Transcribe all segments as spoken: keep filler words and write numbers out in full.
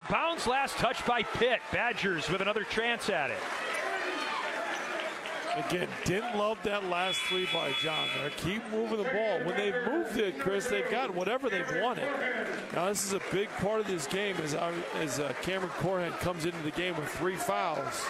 bounds. Last touch by Pitt. Badgers with another chance at it. Again, didn't love that last three by John there. Keep moving the ball. When they've moved it, Chris, they've got whatever they've wanted. Now, this is a big part of this game as, as uh, Cameron Corhen comes into the game with three fouls.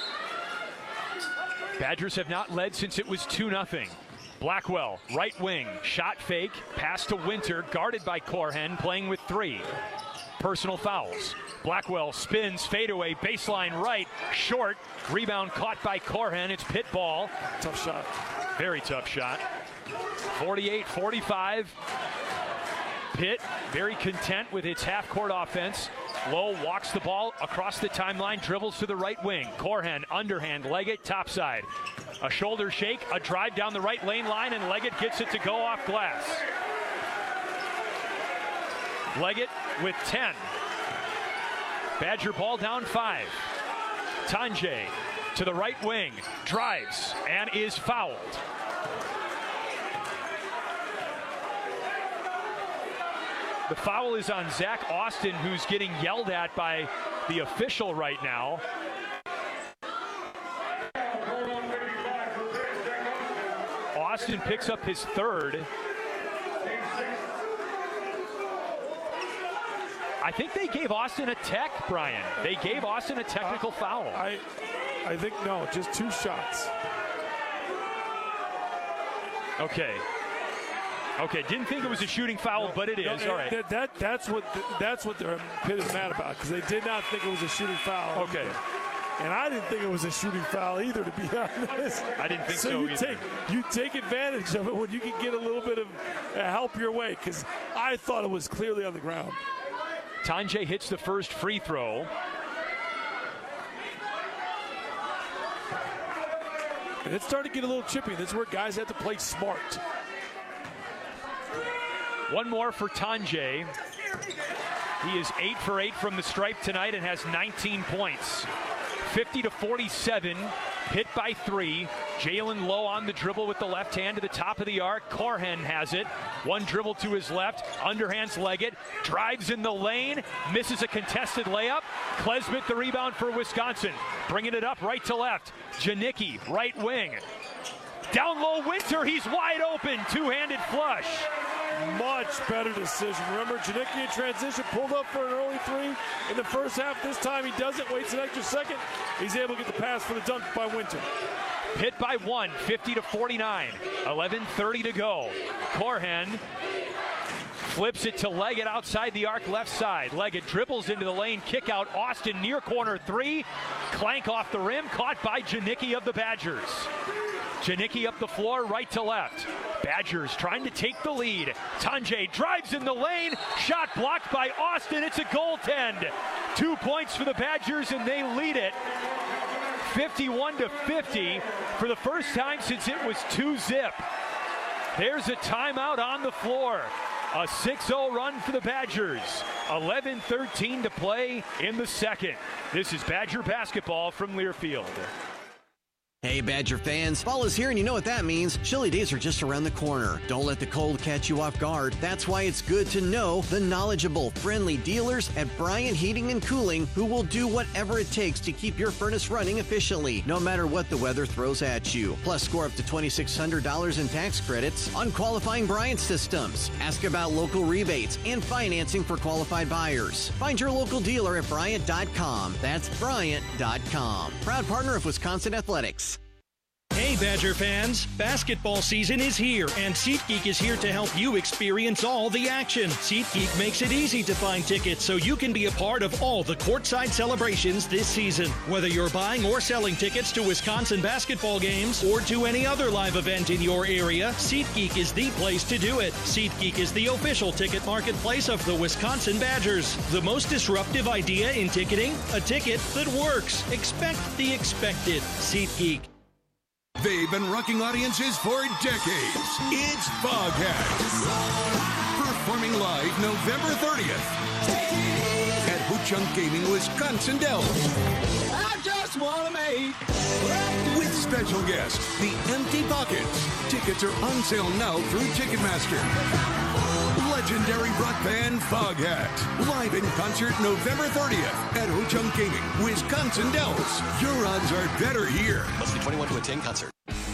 Badgers have not led since it was two nothing. Blackwell, right wing, shot fake, pass to Winter, guarded by Corhen, playing with three. Personal fouls. Blackwell spins, fadeaway, baseline right, short. Rebound caught by Corhen. It's Pitt ball. Tough shot. Very tough shot. forty-eight forty-five. Pitt very content with its half-court offense. Lowe walks the ball across the timeline, dribbles to the right wing. Corhen, underhand, Leggett, topside. A shoulder shake, a drive down the right lane line, and Leggett gets it to go off glass. Leggett with ten. Badger ball down five. Tanjay to the right wing, drives, and is fouled. The foul is on Zach Austin, who's getting yelled at by the official right now. Austin picks up his third. I think they gave Austin a tech, Brian. They gave Austin a technical uh, foul. I, I think no, just two shots. Okay. Okay, didn't think it was a shooting foul, no, but it is. No, all right. That, that that's what that's what their Pitt is mad about, because they did not think it was a shooting foul. Okay. And I didn't think it was a shooting foul either, to be honest. I didn't think so, so you either. Take, you take advantage of it when you can get a little bit of uh, help your way, because I thought it was clearly on the ground. Tanjay hits the first free throw. And it's starting to get a little chippy. This is where guys have to play smart. One more for Tanjay. He is eight for eight from the stripe tonight and has nineteen points. fifty to forty-seven, Pitt by three. Jalen Lowe on the dribble with the left hand to the top of the arc. Corhen has it. One dribble to his left, underhands Leggett, drives in the lane, misses a contested layup. Klesmit the rebound for Wisconsin, bringing it up right to left. Janicki, right wing. Down low, Winter, he's wide open, two-handed flush. Much better decision. Remember, Janicki in transition, pulled up for an early three in the first half. This time he doesn't, waits an extra second. He's able to get the pass for the dunk by Winter. Pitt by one, fifty to forty-nine. eleven thirty to go. Corhen flips it to Leggett outside the arc left side. Leggett dribbles into the lane, kick out. Austin near corner three. Clank off the rim, caught by Janicki of the Badgers. Janicki up the floor, right to left. Badgers trying to take the lead. Tanjay drives in the lane. Shot blocked by Austin. It's a goaltend. Two points for the Badgers, and they lead it fifty-one to fifty for the first time since it was two zip. There's a timeout on the floor. A six oh run for the Badgers. eleven thirteen to play in the second. This is Badger basketball from Learfield. Hey, Badger fans, fall is here and you know what that means. Chilly days are just around the corner. Don't let the cold catch you off guard. That's why it's good to know the knowledgeable, friendly dealers at Bryant Heating and Cooling who will do whatever it takes to keep your furnace running efficiently, no matter what the weather throws at you. Plus, score up to twenty-six hundred dollars in tax credits on qualifying Bryant systems. Ask about local rebates and financing for qualified buyers. Find your local dealer at Bryant dot com. That's Bryant dot com. Proud partner of Wisconsin Athletics. Hey, Badger fans, basketball season is here, and SeatGeek is here to help you experience all the action. SeatGeek makes it easy to find tickets so you can be a part of all the courtside celebrations this season. Whether you're buying or selling tickets to Wisconsin basketball games or to any other live event in your area, SeatGeek is the place to do it. SeatGeek is the official ticket marketplace of the Wisconsin Badgers. The most disruptive idea in ticketing? A ticket that works. Expect the expected. SeatGeek. They've been rocking audiences for decades. It's Foghat. Performing live November thirtieth at Ho-Chunk Gaming, Wisconsin Dells. I just want to make. With special guest, The Empty Pockets. Tickets are on sale now through Ticketmaster. legendary rock band Foghat. Live in concert November thirtieth at Ho-Chunk Gaming, Wisconsin Dells. Your odds are better here. Must be twenty-one to attend concert.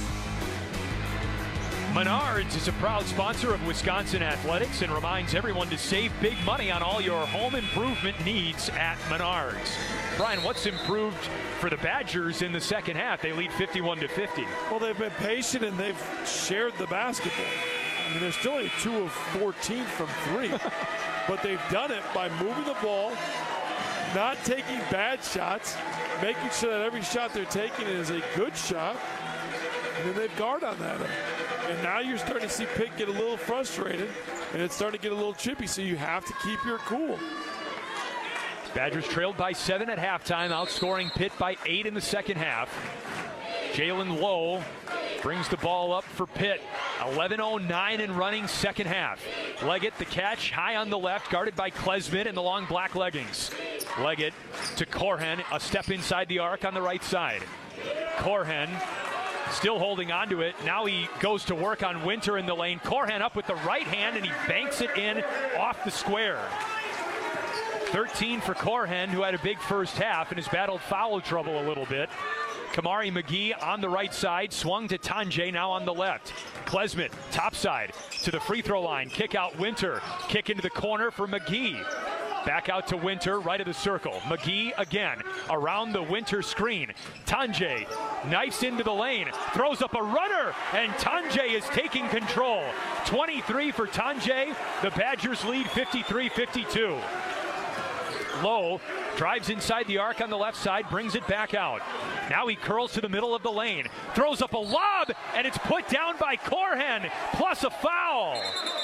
Menards is a proud sponsor of Wisconsin Athletics and reminds everyone to save big money on all your home improvement needs at Menards. Brian, what's improved for the Badgers in the second half? They lead fifty-one to fifty. Well, they've been patient and they've shared the basketball. I mean, they're still only two of fourteen from three, but they've done it by moving the ball, not taking bad shots, making sure that every shot they're taking is a good shot, and then they've guard on that. And now you're starting to see Pitt get a little frustrated, and it's starting to get a little chippy, so you have to keep your cool. Badgers trailed by seven at halftime, outscoring Pitt by eight in the second half. Jalen Lowe brings the ball up for Pitt. eleven oh nine in running second half. Leggett, the catch, high on the left, guarded by Klesmit in the long black leggings. Leggett to Corhen, a step inside the arc on the right side. Corhen still holding on to it. Now he goes to work on Winter in the lane. Corhen up with the right hand, and he banks it in off the square. thirteen for Corhen, who had a big first half and has battled foul trouble a little bit. Kamari McGee on the right side, swung to Tanjay, now on the left. Klesmit, top side, to the free throw line. Kick out Winter. Kick into the corner for McGee. Back out to Winter, right of the circle. McGee again, around the Winter screen. Tanjay knifes into the lane, throws up a runner, and Tanjay is taking control. twenty-three for Tanjay. The Badgers lead fifty-three fifty-two. Lowe drives inside the arc on the left side, brings it back out. Now he curls to the middle of the lane, throws up a lob, and it's put down by Corhen, plus a foul.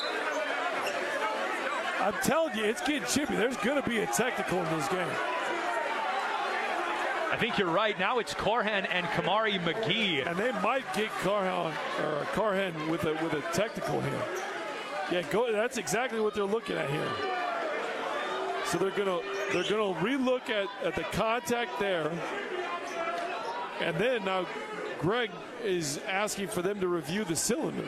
I'm telling you, it's getting chippy. There's going to be a technical in this game. I think you're right. Now it's Corhen and Kamari McGee. And they might get Corhen, or Corhen with a with a technical here. Yeah, go, that's exactly what they're looking at here. So they're gonna they're gonna relook at, at the contact there. And then now Greg is asking for them to review the cylinder.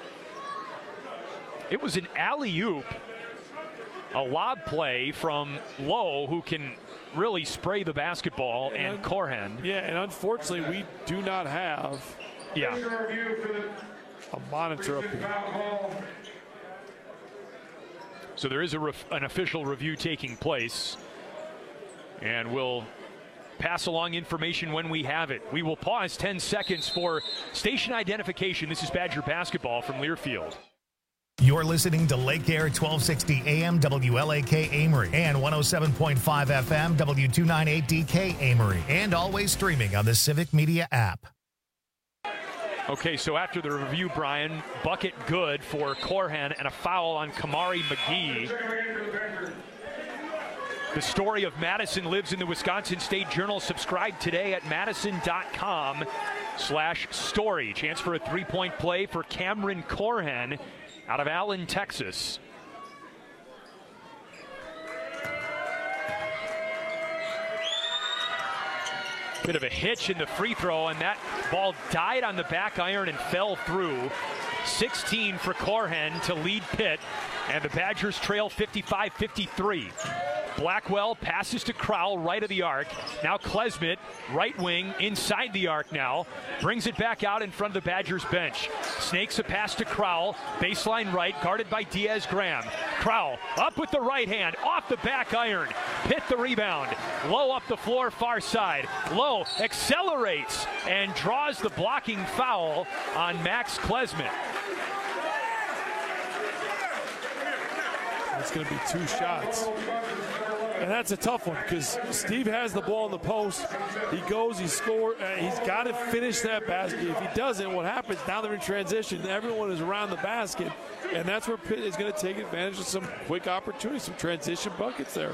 It was an alley-oop. A lob play from Lowe, who can really spray the basketball, and, and Corhen. Yeah, and unfortunately, we do not have yeah. a monitor up here. So there is a ref- an official review taking place, and we'll pass along information when we have it. We will pause ten seconds for station identification. This is Badger basketball from Learfield. You're listening to Lake Air twelve sixty A M W L A K Amory and one oh seven point five F M W two ninety-eight D K Amory, and always streaming on the Civic Media app. Okay, so after the review, Brian, bucket good for Corhen and a foul on Kamari McGee. The story of Madison lives in the Wisconsin State Journal. Subscribe today at madison.com slash story. Chance for a three-point play for Cameron Corhen out of Allen, Texas. Bit of a hitch in the free throw, and that ball died on the back iron and fell through. sixteen for Corhen to lead Pitt, and the Badgers trail fifty-five fifty-three. Blackwell passes to Crowell, right of the arc. Now Klesmit, right wing, inside the arc now. Brings it back out in front of the Badgers bench. Snakes a pass to Crowell, baseline right, guarded by Diaz-Graham. Crowell up with the right hand, off the back iron. Pitt the rebound. Low up the floor, far side. Low accelerates and draws the blocking foul on Max Klesmit. It's going to be two shots. And that's a tough one because Steve has the ball in the post. He goes, he scores. Uh, he's got to finish that basket. If he doesn't, what happens? Now they're in transition. Everyone is around the basket. And that's where Pitt is going to take advantage of some quick opportunities, some transition buckets there.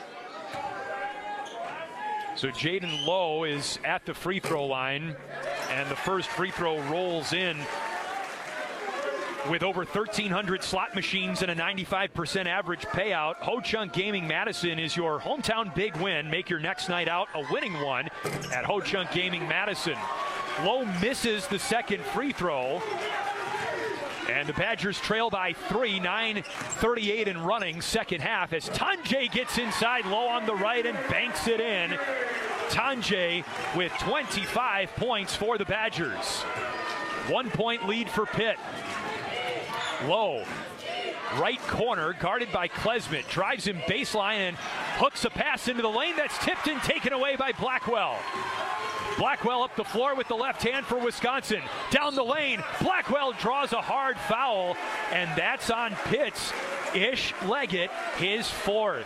So Jaden Lowe is at the free throw line, and the first free throw rolls in. With over thirteen hundred slot machines and a ninety-five percent average payout, Ho-Chunk Gaming Madison is your hometown big win. Make your next night out a winning one at Ho-Chunk Gaming Madison. Lowe misses the second free throw. And the Badgers trail by three, nine thirty-eight and running, second half, as Tonje gets inside low on the right and banks it in. Tonje with twenty-five points for the Badgers. One point lead for Pitt. Low, right corner, guarded by Klesmit, drives him baseline and hooks a pass into the lane that's tipped and taken away by Blackwell. Blackwell up the floor with the left hand for Wisconsin. Down the lane, Blackwell draws a hard foul, and that's on Pitt's Ish Leggett, his fourth.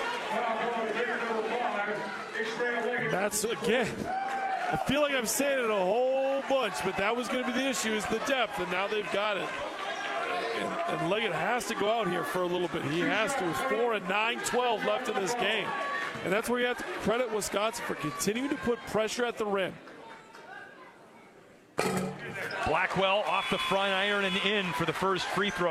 That's, again, I feel like I'm saying it a whole bunch, but that was going to be the issue, is the depth, and now they've got it. And, and Leggett has to go out here for a little bit. He has to. It's four and nine twelve left in this game. And that's where you have to credit Wisconsin for continuing to put pressure at the rim. Blackwell off the front iron and in for the first free throw.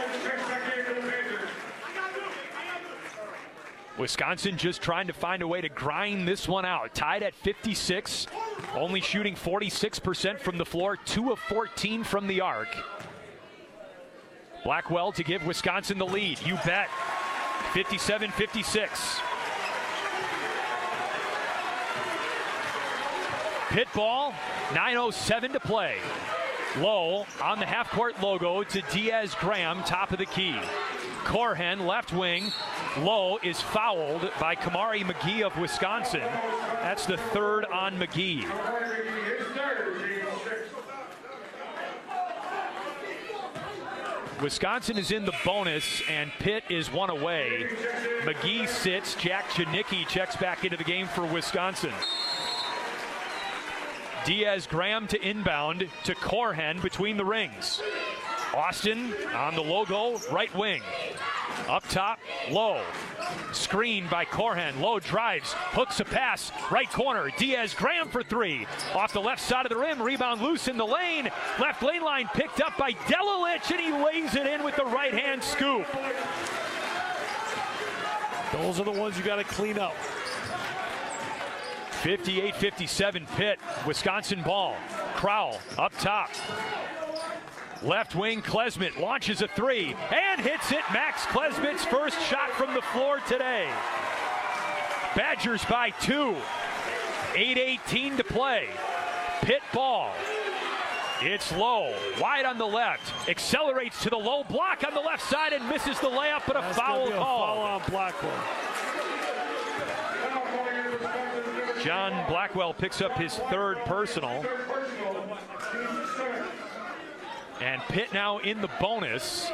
Wisconsin just trying to find a way to grind this one out. Tied at fifty-six, only shooting forty-six percent from the floor, two of fourteen from the arc. Blackwell to give Wisconsin the lead. You bet. fifty-seven fifty-six. Pitt ball, nine oh seven to play. Low on the half-court logo to Diaz Graham, top of the key. Corhen, left wing. Low is fouled by Kamari McGee of Wisconsin. That's the third on McGee. Wisconsin is in the bonus, and Pitt is one away. McGee sits. Jack Janicki checks back into the game for Wisconsin. Diaz Graham to inbound to Corhen between the rings. Austin on the logo, right wing. Up top, Low. Screen by Corhen. Low drives, hooks a pass, right corner. Diaz Graham for three. Off the left side of the rim, rebound loose in the lane. Left lane line picked up by Delilich, and he lays it in with the right hand scoop. Those are the ones you got to clean up. fifty-eight fifty-seven Pitt. Wisconsin ball. Crowell up top. Left wing, Klesmit launches a three and hits it. Max Klesmit's first shot from the floor today. Badgers by two. eight eighteen to play. Pitt ball. It's Low. Wide on the left. Accelerates to the low block on the left side and misses the layup, but a That's foul be a call. Foul on Blackwell. John Blackwell picks up his third personal. And Pitt now in the bonus.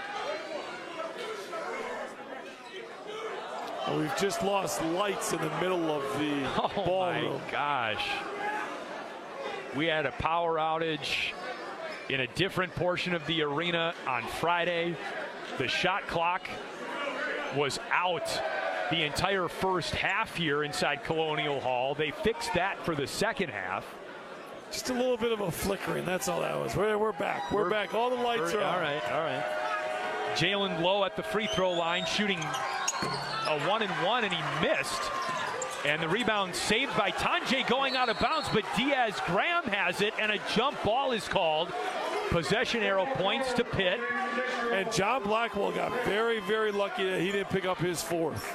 Well, we've just lost lights in the middle of the oh ballroom. My gosh. We had a power outage in a different portion of the arena on Friday. The shot clock was out the entire first half here inside Colonial Hall. They fixed that for the second half. Just a little bit of a flickering, that's all that was. We're, we're back, we're, we're back. All the lights are on. All right, all right. Jalen Low at the free throw line, shooting a one and one, and he missed. And the rebound saved by Tonje going out of bounds, but Diaz Graham has it, and a jump ball is called. Possession arrow points to Pitt. And John Blackwell got very, very lucky that he didn't pick up his fourth.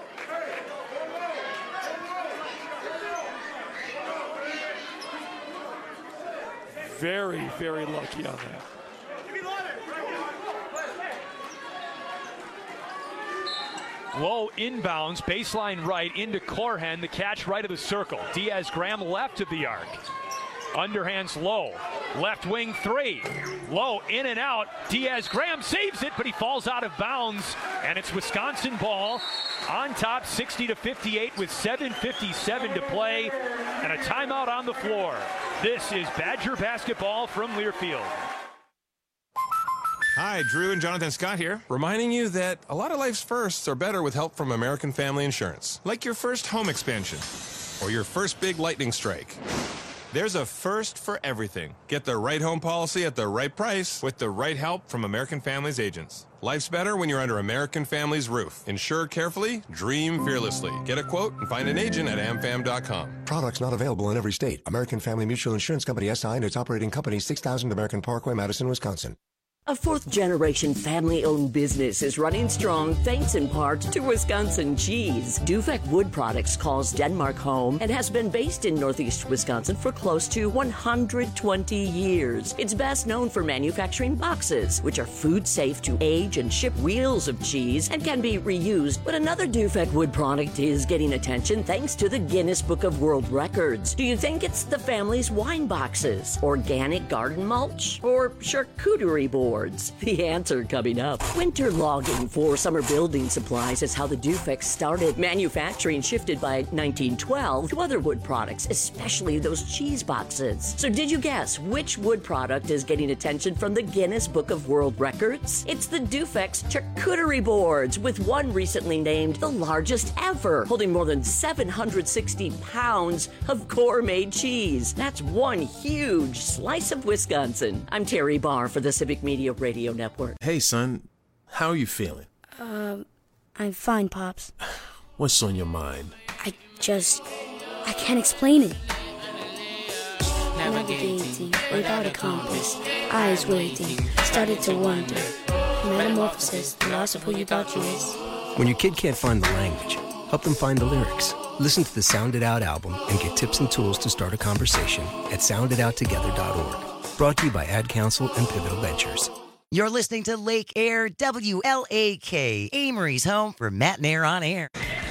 Very, very lucky on that. Low inbounds, baseline right into Corhen. The catch right of the circle. Diaz Graham left of the arc. Underhands Low. Left wing three. Low in and out. Diaz Graham saves it, but he falls out of bounds. And it's Wisconsin ball on top, sixty to fifty-eight with seven fifty-seven to play. And a timeout on the floor. This is Badger basketball from Learfield. Hi, Drew and Jonathan Scott here, reminding you that a lot of life's firsts are better with help from American Family Insurance. Like your first home expansion or your first big lightning strike. There's a first for everything. Get the right home policy at the right price with the right help from American Family's agents. Life's better when you're under American Family's roof. Insure carefully, dream fearlessly. Get a quote and find an agent at am fam dot com. Products not available in every state. American Family Mutual Insurance Company S I and its operating company, six thousand American Parkway, Madison, Wisconsin. A fourth-generation family-owned business is running strong thanks in part to Wisconsin cheese. Dufek Wood Products calls Denmark home and has been based in Northeast Wisconsin for close to one hundred twenty years. It's best known for manufacturing boxes, which are food-safe to age and ship wheels of cheese and can be reused. But another Dufek Wood product is getting attention thanks to the Guinness Book of World Records. Do you think it's the family's wine boxes, organic garden mulch, or charcuterie board? The answer coming up. Winter logging for summer building supplies is how the Dufek started. Manufacturing shifted by nineteen twelve to other wood products, especially those cheese boxes. So did you guess which wood product is getting attention from the Guinness Book of World Records? It's the Dufek's charcuterie boards, with one recently named the largest ever, holding more than seven hundred sixty pounds of gourmet cheese. That's one huge slice of Wisconsin. I'm Terry Barr for the Civic Media Radio Network. Hey, son. How are you feeling? Um, I'm fine, Pops. What's on your mind? I just... I can't explain it. Navigating without a compass, eyes waiting, started to wonder. Metamorphosis, the loss of who you thought you was. When your kid can't find the language, help them find the lyrics. Listen to the Sound It Out album and get tips and tools to start a conversation at sound it out together dot org. Brought to you by Ad Council and Pivotal Ventures. You're listening to Lake Air W L A K, Amory's home for Matt and Air on Air.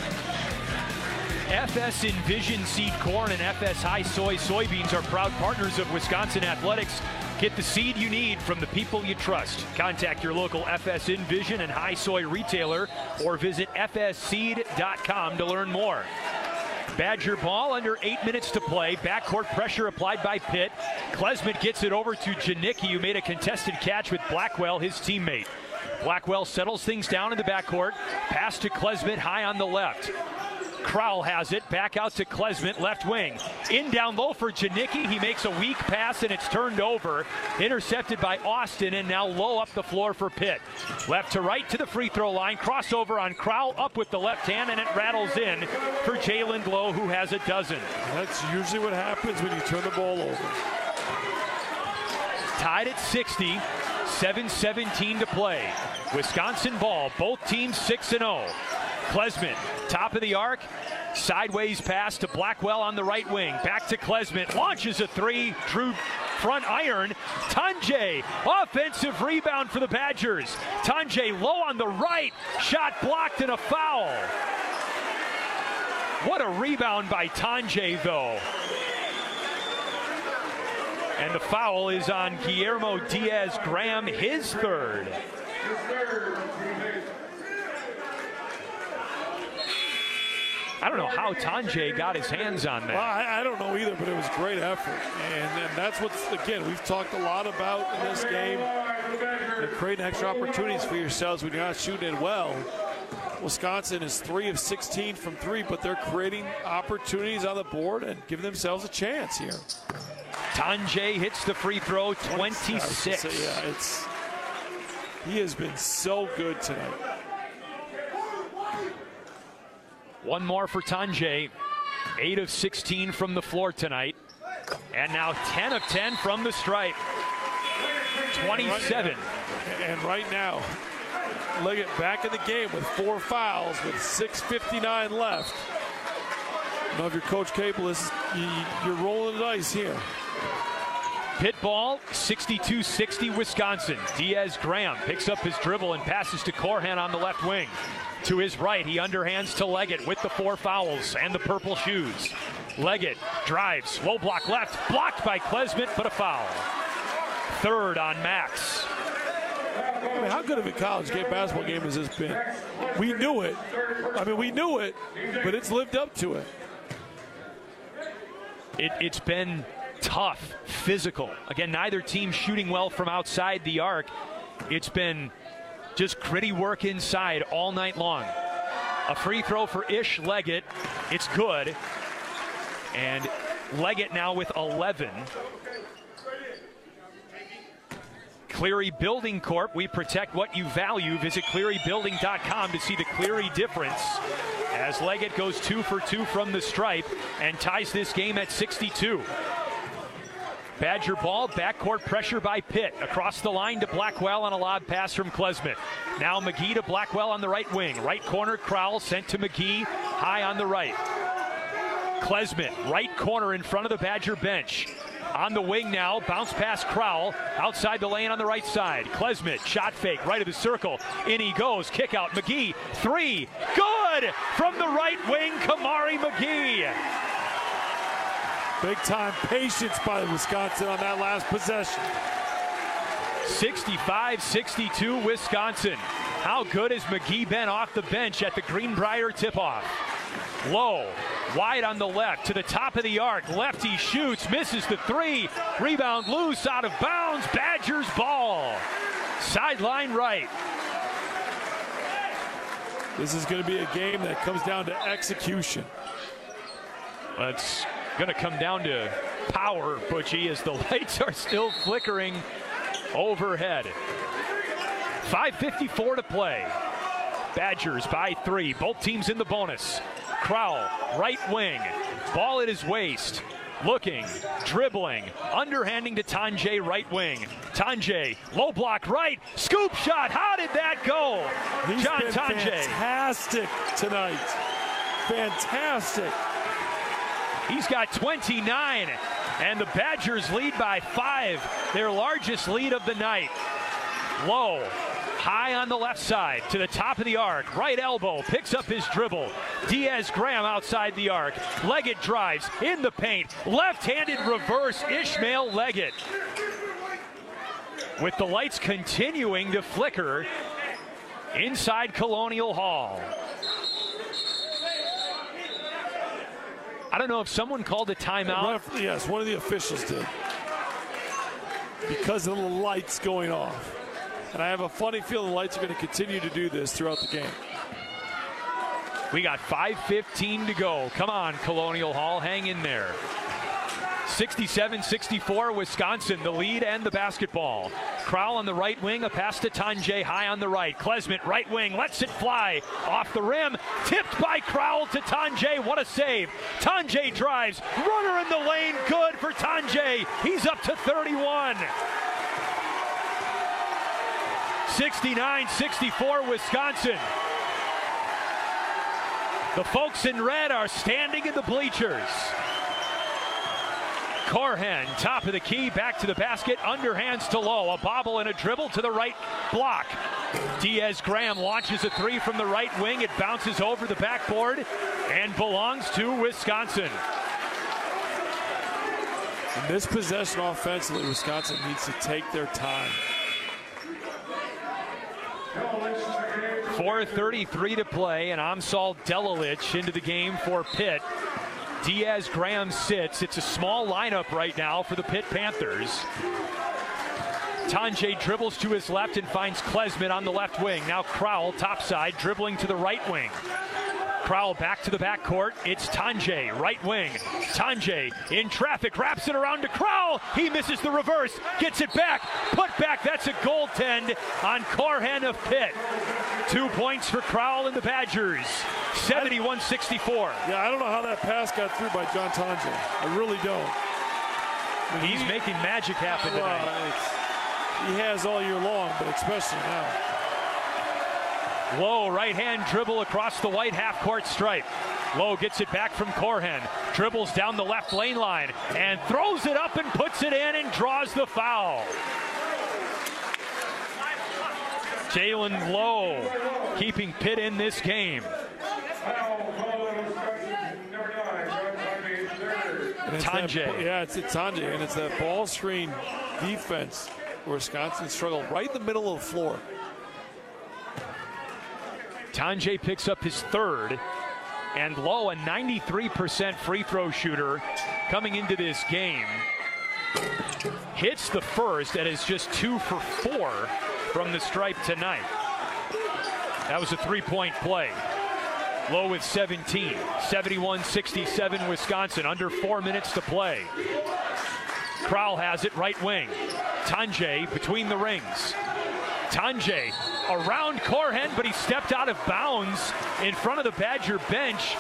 F S Envision Seed Corn and F S High Soy Soybeans are proud partners of Wisconsin Athletics. Get the seed you need from the people you trust. Contact your local F S Envision and High Soy retailer or visit f s seed dot com to learn more. Badger ball, under eight minutes to play. Backcourt pressure applied by Pitt. Klesmit gets it over to Janicki, who made a contested catch with Blackwell, his teammate. Blackwell settles things down in the backcourt. Pass to Klesmit high on the left. Crowell has it, back out to Klesmit, left wing. In down low for Janicki. He makes a weak pass and it's turned over. Intercepted by Austin, and now low up the floor for Pitt. Left to right to the free throw line. Crossover on Crowell, up with the left hand, and it rattles in for Jalen Glow, who has a dozen. That's usually what happens when you turn the ball over. Tied at sixty, seven seventeen to play. Wisconsin ball, both teams six and oh. Klesmit, top of the arc, sideways pass to Blackwell on the right wing. Back to Klesmit, launches a three, drew front iron. Tonje, offensive rebound for the Badgers. Tonje low on the right, shot blocked and a foul. What a rebound by Tonje, though. And the foul is on Guillermo Diaz-Graham, his third. I don't know how Tonje got his hands on that. Well, I, I don't know either, but it was great effort. And, and that's what's, again, we've talked a lot about in this game. And creating extra opportunities for yourselves when you're not shooting it well. Wisconsin is three of sixteen from three, but they're creating opportunities on the board and giving themselves a chance here. Tonje hits the free throw, twenty-six. Say, yeah, it's, he has been so good tonight. One more for Tonje. eight of sixteen from the floor tonight. And now ten of ten from the stripe. twenty-seven. And right now, Leggett back in the game with four fouls with six fifty-nine left. I don't know if you're Coach Cable, this is, you, you're rolling the dice here. Pitt ball, sixty-two sixty Wisconsin. Diaz-Graham picks up his dribble and passes to Corhan on the left wing. To his right, he underhands to Leggett with the four fouls and the purple shoes. Leggett drives, low block left, blocked by Klesmit, but a foul. Third on Max. I mean, how good of a college game basketball game has this been? We knew it. I mean, we knew it, but it's lived up to it. it it's been tough, physical. Again, neither team shooting well from outside the arc. It's been just gritty work inside all night long. A free throw for Ish Leggett. It's good. And Leggett now with eleven. Cleary Building Corp. We protect what you value. Visit cleary building dot com to see the Cleary difference. As Leggett goes two for two from the stripe and ties this game at sixty-two. Badger ball, backcourt pressure by Pitt. Across the line to Blackwell on a lob pass from Klesmit. Now McGee to Blackwell on the right wing. Right corner, Crowell sent to McGee, high on the right. Klesmit, right corner in front of the Badger bench. On the wing now, bounce pass Crowell, outside the lane on the right side. Klesmit, shot fake, right of the circle. In he goes, kick out, McGee, three, good! From the right wing, Kamari McGee. Big time patience by Wisconsin on that last possession. sixty-five sixty-two Wisconsin. How good has McGee been off the bench at the Greenbrier tip-off? Low, wide on the left, to the top of the arc. Lefty shoots, misses the three. Rebound loose, out of bounds. Badgers ball. Sideline right. This is going to be a game that comes down to execution. It's going to come down to power, Butchie, as the lights are still flickering overhead. five fifty-four to play. Badgers by three. Both teams in the bonus. Crowell, right wing. Ball at his waist. Looking, dribbling, underhanding to Tanjay, right wing. Tanjay, low block right. Scoop shot. How did that go? He's John been Tanjay. Fantastic tonight. Fantastic. He's got twenty-nine, and the Badgers lead by five, their largest lead of the night. Low, high on the left side, to the top of the arc, right elbow, picks up his dribble. Diaz-Graham outside the arc. Leggett drives, in the paint, left-handed reverse, Ishmael Leggett. With the lights continuing to flicker inside Colonial Hall. I don't know if someone called a timeout. Ref, yes, one of the officials did. Because of the lights going off. And I have a funny feeling the lights are going to continue to do this throughout the game. We got five fifteen to go. Come on, Colonial Hall, hang in there. sixty-seven sixty-four, Wisconsin, the lead and the basketball. Crowell on the right wing, a pass to Tanjay, high on the right. Klesmit, right wing, lets it fly off the rim. Tipped by Crowell to Tanjay. What a save. Tanjay drives. Runner in the lane. Good for Tanjay. He's up to thirty-one. sixty-nine sixty-four, Wisconsin. The folks in red are standing in the bleachers. Corhen, top of the key, back to the basket, underhands to Low. A bobble and a dribble to the right block. Diaz-Graham launches a three from the right wing. It bounces over the backboard and belongs to Wisconsin. In this possession offensively, Wisconsin needs to take their time. four thirty-three to play, and Amsal Delilich into the game for Pitt. Diaz-Graham sits. It's a small lineup right now for the Pitt Panthers. Tanjay dribbles to his left and finds Klesmit on the left wing. Now Crowell, topside, dribbling to the right wing. Crowell back to the backcourt. It's Tanjay, right wing. Tanjay in traffic, wraps it around to Crowell. He misses the reverse, gets it back, put back. That's a goaltend on Corhen of Pitt. Two points for Crowell and the Badgers. seventy-one sixty-four. Yeah, I don't know how that pass got through by John Tanjay. I really don't. I mean, He's he, making magic happen well, tonight. He has all year long, but especially now. Low right-hand dribble across the white half-court stripe. Low gets it back from Corhen. Dribbles down the left lane line and throws it up and puts it in and draws the foul. Jalen Low keeping Pitt in this game. Tanjay. Yeah, it's a Tanjay, and it's that ball screen defense where Wisconsin struggled right in the middle of the floor. Tanjay picks up his third, and Low, a ninety-three percent free throw shooter coming into this game, hits the first and is just two for four from the stripe tonight. That was a three-point play. Low with seventeen. seventy-one sixty-seven Wisconsin, under four minutes to play. Crowell has it, right wing. Tanjay between the rings. Tanjay around Corhen, but he stepped out of bounds in front of the Badger bench.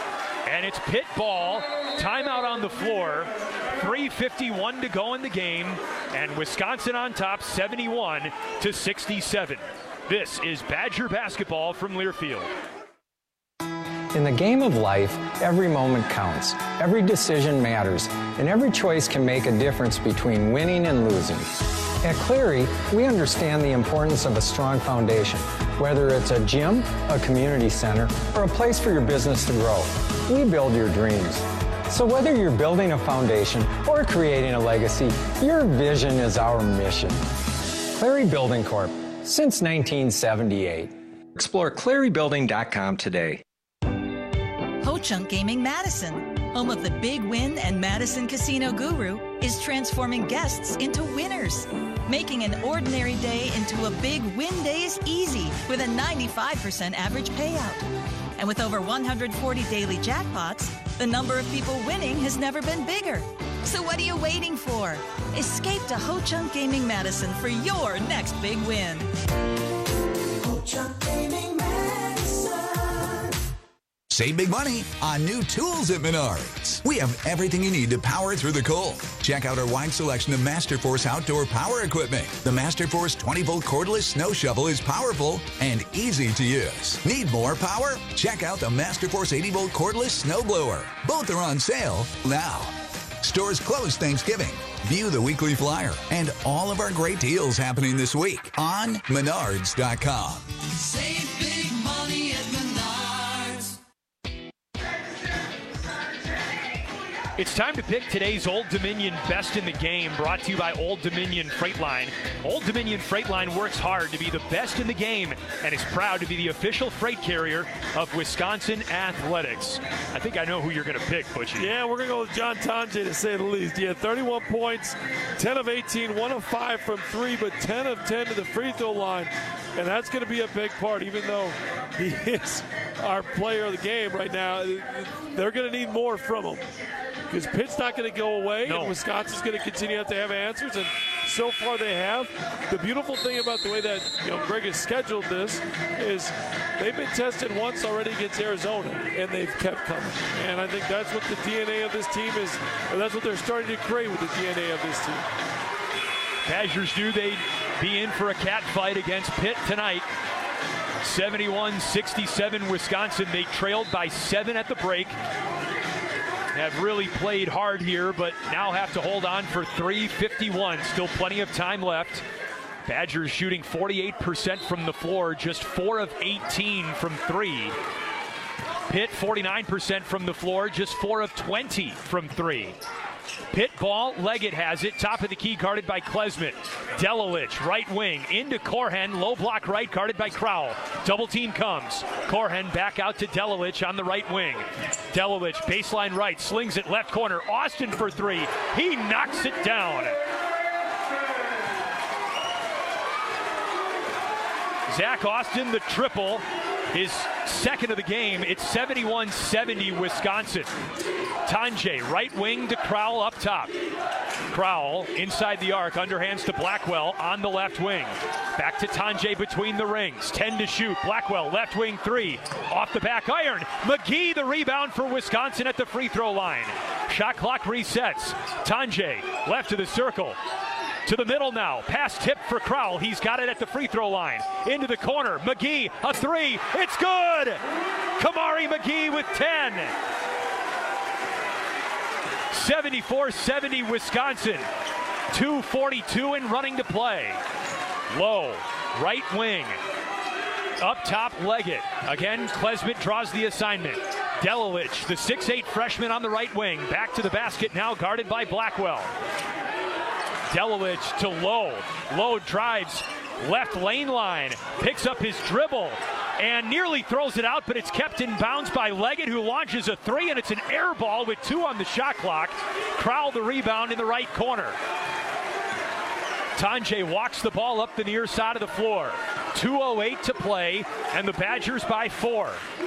And it's Pitt ball. Timeout on the floor. three fifty-one to go in the game. And Wisconsin on top, seventy-one to sixty-seven. This is Badger basketball from Learfield. In the game of life, every moment counts. Every decision matters. And every choice can make a difference between winning and losing. At Cleary, we understand the importance of a strong foundation, whether it's a gym, a community center, or a place for your business to grow. We build your dreams. So whether you're building a foundation or creating a legacy, your vision is our mission. Cleary Building Corp, since nineteen seventy-eight. Explore Cleary Building dot com today. Ho-Chunk Gaming Madison, home of the Big Win and Madison Casino Guru, is transforming guests into winners, making an ordinary day into a big win days easy with a ninety-five percent average payout. And with over one hundred forty daily jackpots, the number of people winning has never been bigger. So what are you waiting for? Escape to Ho-Chunk Gaming Madison for your next big win. Ho-Chunk Gaming Madison. Save big money on new tools at Menards. We have everything you need to power through the cold. Check out our wide selection of Masterforce outdoor power equipment. The Masterforce twenty volt cordless snow shovel is powerful and easy to use. Need more power? Check out the Masterforce eighty volt cordless snow blower. Both are on sale now. Stores closed Thanksgiving. View the weekly flyer and all of our great deals happening this week on Menards dot com. Save big money at Menards. It's time to pick today's Old Dominion Best in the Game, brought to you by Old Dominion Freight Line. Old Dominion Freight Line works hard to be the best in the game and is proud to be the official freight carrier of Wisconsin Athletics. I think I know who you're going to pick, Butchie. Yeah, we're going to go with John Tonje, to say the least. He had thirty-one points, ten of eighteen, one of five from three, but ten of ten to the free throw line. And that's going to be a big part, even though he is our player of the game right now. They're going to need more from him, because Pitt's not going to go away, no. and Wisconsin's going to continue to have to have answers, and so far they have. The beautiful thing about the way that you know Greg has scheduled this is they've been tested once already against Arizona, and they've kept coming. And I think that's what the D N A of this team is, or that's what they're starting to create with the D N A of this team. Badgers knew they'd be in for a cat fight against Pitt tonight. seventy-one sixty-seven Wisconsin. They trailed by seven at the break. Have really played hard here, but now have to hold on for three fifty-one. Still plenty of time left. Badgers shooting forty-eight percent from the floor, just four of eighteen from three. Pitt forty-nine percent from the floor, just four of twenty from three. Pitt ball, Leggett has it, top of the key, guarded by Klesmit. Delilich, right wing, into Corhen, low block right, guarded by Crowell. Double team comes. Corhen back out to Delilich on the right wing. Delilich, baseline right, slings it left corner. Austin for three. He knocks it down. Zach Austin, the triple, his second of the game. It's seventy-one seventy Wisconsin. Tonje, right wing to Crowell up top. Crowell inside the arc, underhands to Blackwell on the left wing. Back to Tonje between the rings. ten to shoot. Blackwell, left wing three. Off the back iron. McGee, the rebound for Wisconsin at the free throw line. Shot clock resets. Tonje, left of the circle. To the middle now. Pass tip for Crowell. He's got it at the free throw line. Into the corner. McGee, a three. It's good! Kamari McGee with ten. seventy-four seventy Wisconsin. two forty-two and running to play. Low, right wing. Up top, Leggett. Again, Klesmit draws the assignment. Delilich, the six eight freshman on the right wing. Back to the basket now, guarded by Blackwell. Delilich to Lowe. Lowe drives left lane line, picks up his dribble, and nearly throws it out, but it's kept in bounds by Leggett, who launches a three, and it's an air ball with two on the shot clock. Crowell the rebound in the right corner. Tonje walks the ball up the near side of the floor. two oh eight to play, and the Badgers by four.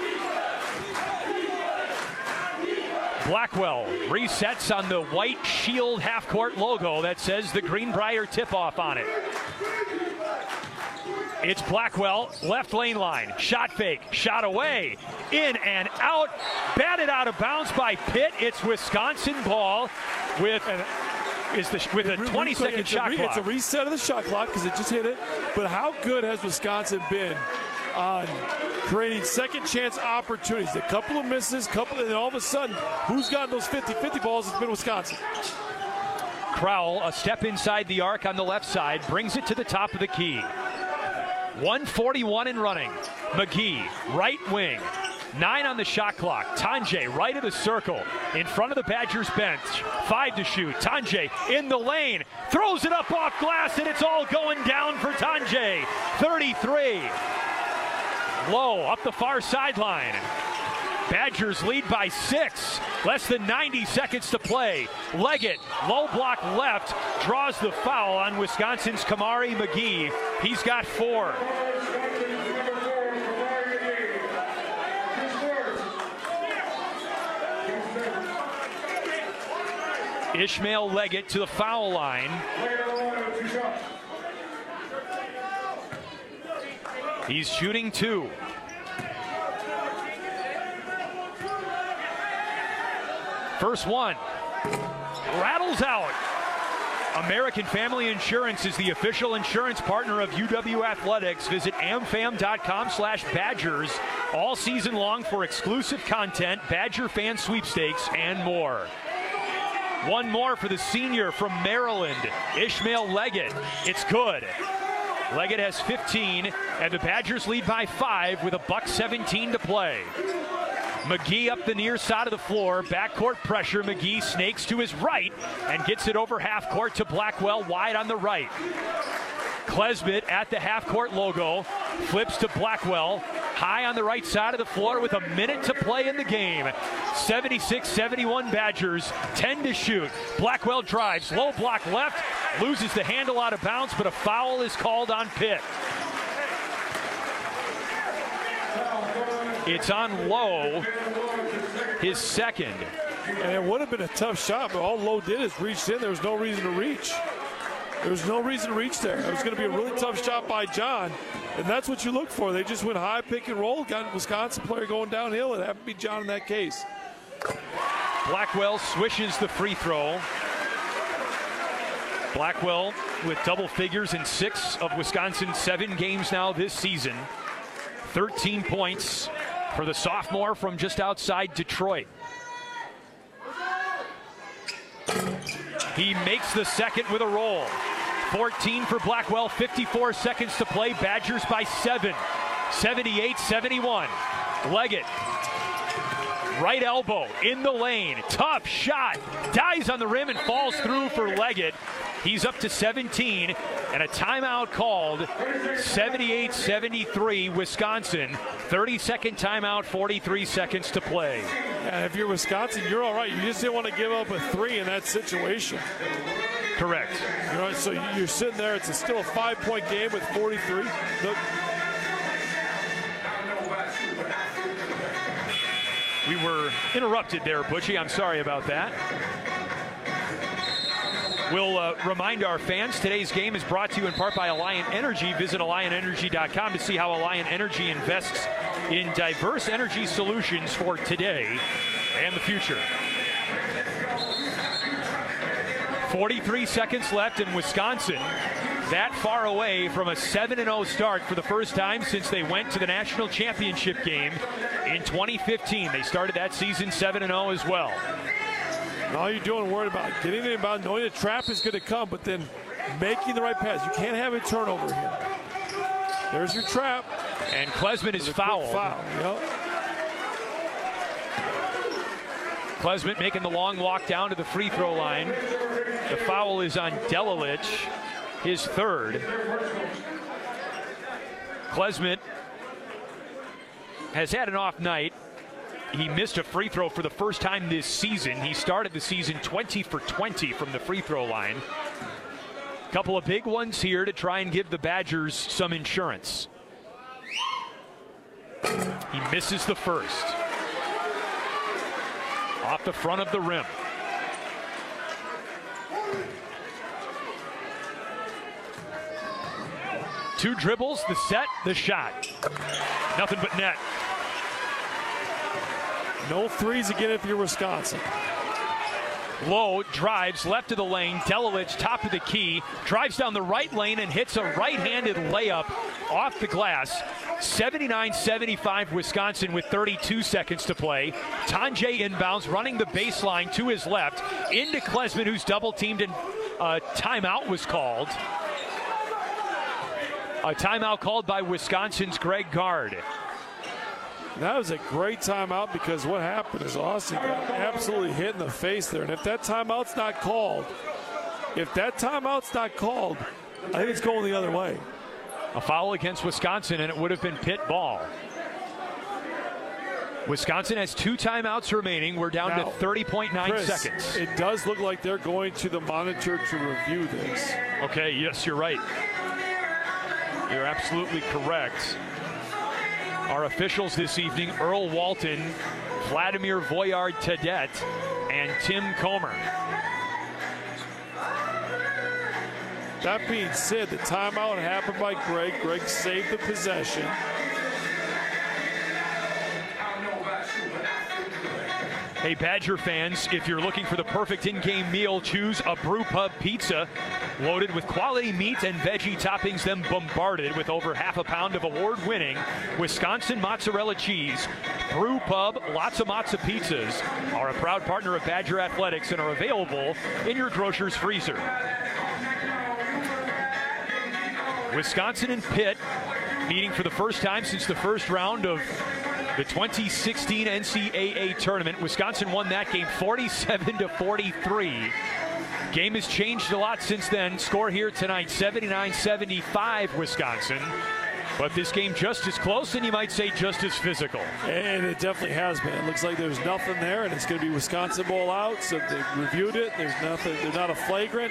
Blackwell resets on the white shield half-court logo that says the Greenbrier tip-off on it. It's Blackwell, left lane line, shot fake, shot away, in and out, batted out of bounds by Pitt. It's Wisconsin ball with an is the with a twenty second shot re, clock. It's a reset of the shot clock because it just hit it. But how good has Wisconsin been on creating second chance opportunities? A couple of misses, couple, and then all of a sudden, who's gotten those fifty fifty balls? It's been Wisconsin. Crowell, a step inside the arc on the left side, brings it to the top of the key. one forty-one and running. McGee, right wing. Nine on the shot clock. Tanjay, right of the circle, in front of the Badgers bench. Five to shoot. Tanjay in the lane, throws it up off glass, and it's all going down for Tanjay. thirty-three. Low up the far sideline. Badgers lead by six. Less than ninety seconds to play. Leggett, low block left, draws the foul on Wisconsin's Kamari McGee. He's got four. Ishmael Leggett to the foul line. He's shooting two. First one. Rattles out. American Family Insurance is the official insurance partner of U W Athletics. Visit amfam.com slash Badgers all season long for exclusive content, Badger fan sweepstakes, and more. One more for the senior from Maryland, Ishmael Leggett. It's good. Leggett has fifteen, and the Badgers lead by five with a buck seventeen to play. McGee up the near side of the floor. Backcourt pressure. McGee snakes to his right and gets it over half court to Blackwell, wide on the right. Klesmit at the half court logo. Flips to Blackwell. High on the right side of the floor with a minute to play in the game. seventy-six seventy-one Badgers. ten to shoot. Blackwell drives. Low block left. Loses the handle out of bounds, but a foul is called on Pitt. It's on Lowe, his second. And it would have been a tough shot, but all Lowe did is reach in. There was no reason to reach. There was no reason to reach there. It was going to be a really tough shot by John, and that's what you look for. They just went high, pick and roll, got a Wisconsin player going downhill. It happened to be John in that case. Blackwell swishes the free throw. Blackwell with double figures in six of Wisconsin's seven games now this season. thirteen points for the sophomore from just outside Detroit. He makes the second with a roll. fourteen for Blackwell, fifty-four seconds to play. Badgers by seven. seventy-eight seventy-one. Leggett. Right elbow in the lane. Tough shot. Dies on the rim and falls through for Leggett. He's up to seventeen, and a timeout called. seventy-eight seventy-three Wisconsin. thirty second timeout, forty-three seconds to play. And if you're Wisconsin, you're all right. You just didn't want to give up a three in that situation. Correct. You know, so you're sitting there. It's a still a five-point game with forty-three. Look. We were interrupted there, Butchie. I'm sorry about that. We'll uh, remind our fans, today's game is brought to you in part by Alliant Energy. Visit alliant energy dot com to see how Alliant Energy invests in diverse energy solutions for today and the future. forty-three seconds left in Wisconsin. That far away from a seven and oh start for the first time since they went to the national championship game in twenty fifteen. They started that season seven and oh as well. And all you're doing, worried about getting it about knowing the trap is going to come, but then making the right pass. You can't have a turnover here. There's your trap. And Klesmit is fouled. Foul. Yep. Klesmit making the long walk down to the free throw line. The foul is on Delilich, his third. Klesmit has had an off night. He missed a free throw for the first time this season. He started the season twenty for twenty from the free throw line. Couple of big ones here to try and give the Badgers some insurance. He misses the first. Off the front of the rim. Two dribbles, the set, the shot. Nothing but net. No threes again if you're Wisconsin. Lowe drives left of the lane. Delilich, top of the key, drives down the right lane and hits a right-handed layup off the glass. seventy-nine seventy-five Wisconsin with thirty-two seconds to play. Tanjay inbounds, running the baseline to his left into Klesmit, who's double-teamed, and a timeout was called. A timeout called by Wisconsin's Greg Gard. That was a great timeout because what happened is Austin got absolutely hit in the face there. And if that timeout's not called, if that timeout's not called, I think it's going the other way. A foul against Wisconsin, and it would have been Pitt ball. Wisconsin has two timeouts remaining. We're down now, to thirty point nine Chris, seconds. It does look like they're going to the monitor to review this. Okay, yes, you're right. You're absolutely correct. Our officials this evening, Earl Walton, Vladimir Voyard-Tadet, and Tim Comer. That being said, the timeout happened by Greg. Greg saved the possession. Hey, Badger fans, if you're looking for the perfect in-game meal, choose a Brew Pub pizza loaded with quality meat and veggie toppings, then bombarded with over half a pound of award-winning Wisconsin mozzarella cheese. Brew Pub Lots of Matza Pizzas are a proud partner of Badger Athletics and are available in your grocer's freezer. Wisconsin and Pitt meeting for the first time since the first round of the twenty sixteen N C double A tournament. Wisconsin won that game forty-seven to forty-three. Game has changed a lot since then. Score here tonight, seventy-nine seventy-five Wisconsin. But this game just as close, and you might say just as physical. And it definitely has been. It looks like there's nothing there, and it's going to be Wisconsin ball out. So they've reviewed it. There's nothing. They're not a flagrant.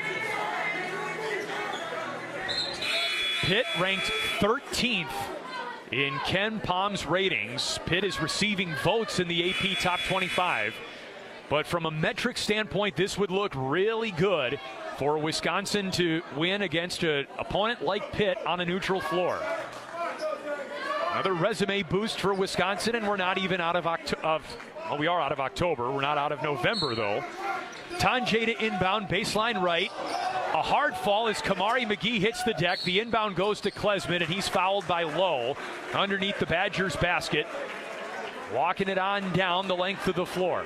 Pitt ranked thirteenth in Ken Palm's ratings. Pitt is receiving votes in the A P Top twenty-five. But from a metric standpoint, this would look really good for Wisconsin to win against an opponent like Pitt on a neutral floor. Another resume boost for Wisconsin, and we're not even out of October. Well, we are out of October. We're not out of November, though. Tanjay to inbound, baseline right. A hard fall as Kamari McGee hits the deck. The inbound goes to Klesmit, and he's fouled by Lowe underneath the Badgers' basket. Walking it on down the length of the floor.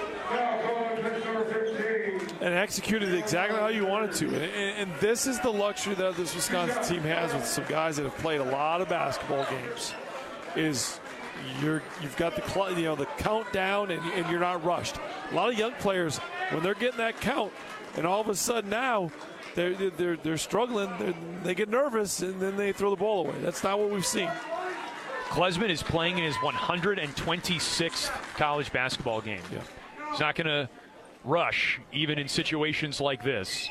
And executed exactly how you wanted to. And, and, and this is the luxury that this Wisconsin team has with some guys that have played a lot of basketball games. Is you're you've got the you know the countdown, and, and you're not rushed. A lot of young players, when they're getting that count, and all of a sudden now they're they're they're struggling. They're, they get nervous, and then they throw the ball away. That's not what we've seen. Klesmit is playing in his one hundred twenty-sixth college basketball game. Yeah. He's not going to rush, even in situations like this.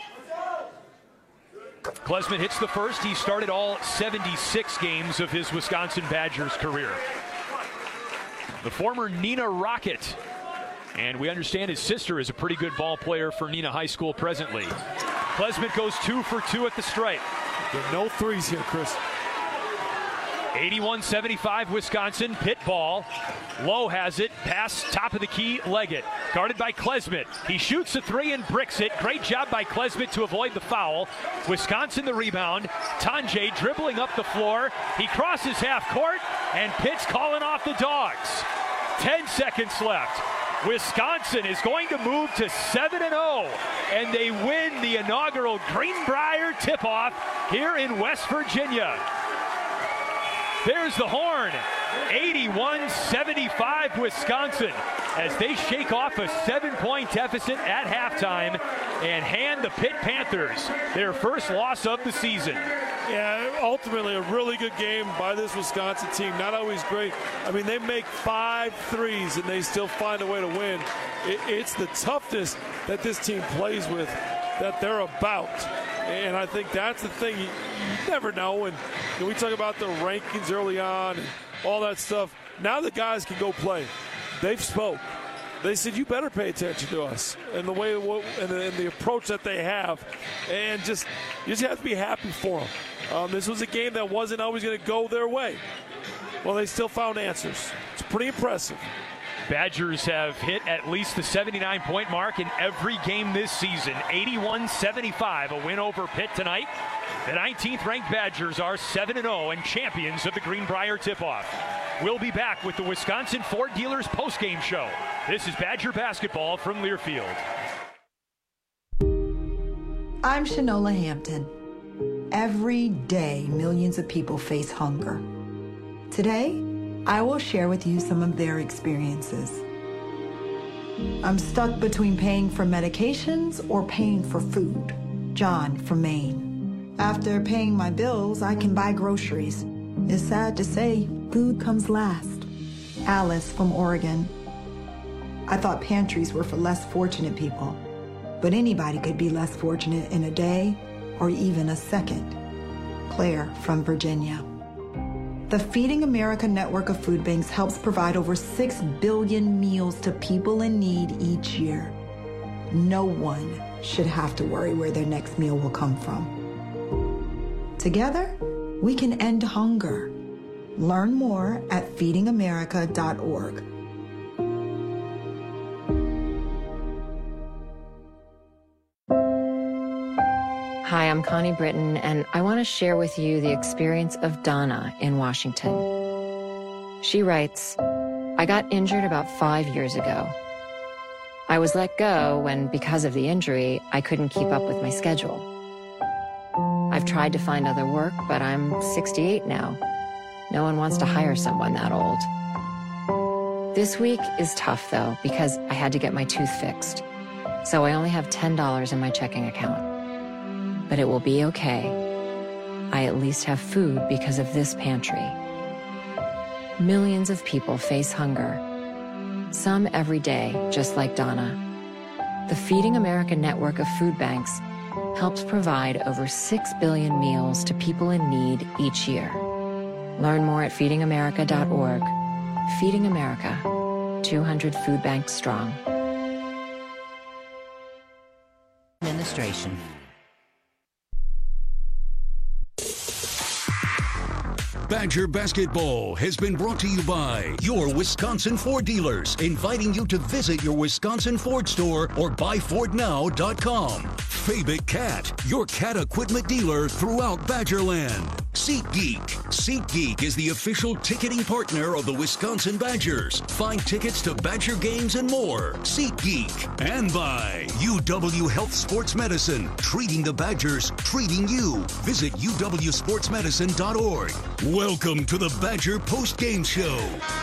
Klesmit hits the first. He started all seventy-six games of his Wisconsin Badgers career. The former Neenah Rocket. And we understand his sister is a pretty good ball player for Neenah High School presently. Klesmit goes two for two at the stripe. There are no threes here, Chris. eighty-one seventy-five Wisconsin. Pitt ball. Lowe has it. Pass top of the key. Leggett. Guarded by Klesmit. He shoots a three and bricks it. Great job by Klesmit to avoid the foul. Wisconsin the rebound. Tanjay dribbling up the floor. He crosses half court, and Pitt's calling off the Dogs. Ten seconds left. Wisconsin is going to move to seven and oh, and they win the inaugural Greenbrier tip-off here in West Virginia. There's the horn. eighty-one seventy-five Wisconsin as they shake off a seven-point deficit at halftime and hand the Pitt Panthers their first loss of the season. Yeah, ultimately a really good game by this Wisconsin team. Not always great. I mean, they make five threes and they still find a way to win. It, it's the toughness that this team plays with that they're about. And I think that's the thing. You, you never know. And you know, we talk about the rankings early on and all that stuff. Now the guys can go play. They've spoke. they said, you better pay attention to us and the way and the, and the approach that they have. And just you just have to be happy for them. Um, this was a game that wasn't always going to go their way. Well, they still found answers. It's pretty impressive. Badgers have hit at least the seventy-nine point mark in every game this season. eighty-one seventy-five, a win over Pitt tonight. The nineteenth ranked Badgers are seven and oh and champions of the Greenbrier tip-off. We'll be back with the Wisconsin Ford Dealers postgame show. This is Badger basketball from Learfield. I'm Shanola Hampton. Every day, millions of people face hunger. Today, I will share with you some of their experiences. I'm stuck between paying for medications or paying for food. John from Maine. After paying my bills, I can buy groceries. It's sad to say, food comes last. Alice from Oregon. I thought pantries were for less fortunate people, but anybody could be less fortunate in a day or even a second. Claire from Virginia. The Feeding America network of food banks helps provide over six billion meals to people in need each year. No one should have to worry where their next meal will come from. Together, we can end hunger. Learn more at feeding america dot org. Hi, I'm Connie Britton, and I want to share with you the experience of Donna in Washington. She writes, I got injured about five years ago. I was let go when, because of the injury, I couldn't keep up with my schedule. I've tried to find other work, but I'm sixty-eight now. No one wants to hire someone that old. This week is tough, though, because I had to get my tooth fixed. So I only have ten dollars in my checking account. But it will be okay. I at least have food because of this pantry. Millions of people face hunger. Some every day, just like Donna. The Feeding America network of food banks helps provide over six billion meals to people in need each year. Learn more at feeding america dot org. Feeding America, two hundred food banks strong. Administration. Badger Basketball has been brought to you by your Wisconsin Ford dealers, inviting you to visit your Wisconsin Ford store or buy ford now dot com. Fabic Cat, your cat equipment dealer throughout Badgerland. SeatGeek. SeatGeek is the official ticketing partner of the Wisconsin Badgers. Find tickets to Badger games and more. SeatGeek. And by U W Health Sports Medicine, treating the Badgers, treating you. Visit u w sports medicine dot org. Welcome to the Badger Post-Game Show.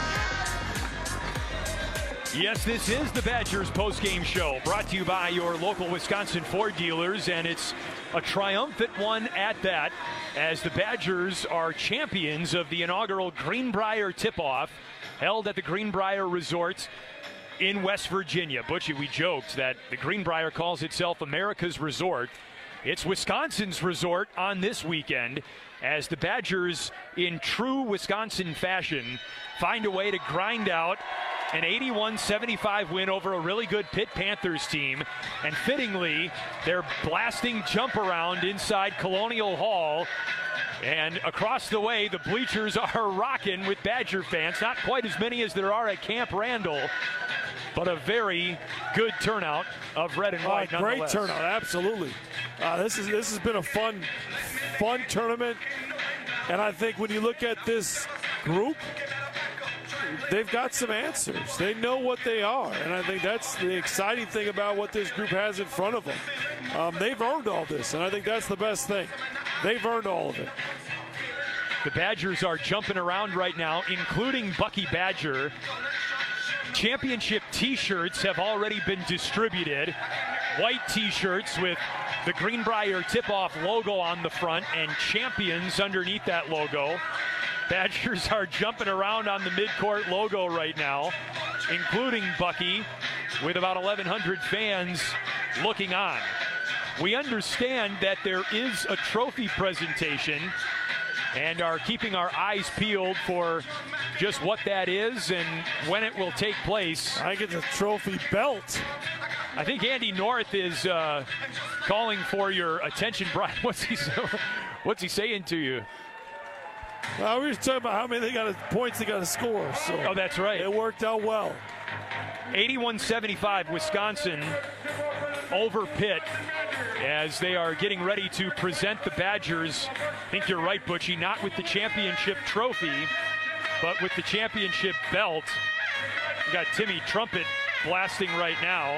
Yes, this is the Badgers Post-Game Show, brought to you by your local Wisconsin Ford dealers, and it's a triumphant one at that, as the Badgers are champions of the inaugural Greenbrier Tip-Off, held at the Greenbrier Resort in West Virginia. Butchie, we joked that the Greenbrier calls itself America's Resort. It's Wisconsin's resort on this weekend, as the Badgers, in true Wisconsin fashion, find a way to grind out an eighty-one seventy-five win over a really good Pitt Panthers team. And fittingly, they're blasting jump around inside Colonial Hall. And across the way, the bleachers are rocking with Badger fans. Not quite as many as there are at Camp Randall, but a very good turnout of red and white. Uh, great turnout, absolutely. Uh, this is this has been a fun, fun tournament, and I think when you look at this group, they've got some answers. They know what they are, and I think that's the exciting thing about what this group has in front of them. Um, they've earned all this, and I think that's the best thing. They've earned all of it. The Badgers are jumping around right now, including Bucky Badger. Championship T-shirts have already been distributed. White T-shirts with the Greenbrier Tip-Off logo on the front and champions underneath that logo. Badgers are jumping around on the midcourt logo right now, including Bucky, with about eleven hundred fans looking on. We understand that there is a trophy presentation and are keeping our eyes peeled for just what that is and when it will take place. I get the trophy belt. I think Andy North is uh, calling for your attention, Brian. What's he What's he saying to you? Well, we were talking about how many they got points they got to score. So oh, that's right. It worked out well. eighty-one seventy-five, Wisconsin over Pitt as they are getting ready to present the Badgers. I think you're right, Butchie, not with the championship trophy, but with the championship belt. We got Timmy Trumpet blasting right now.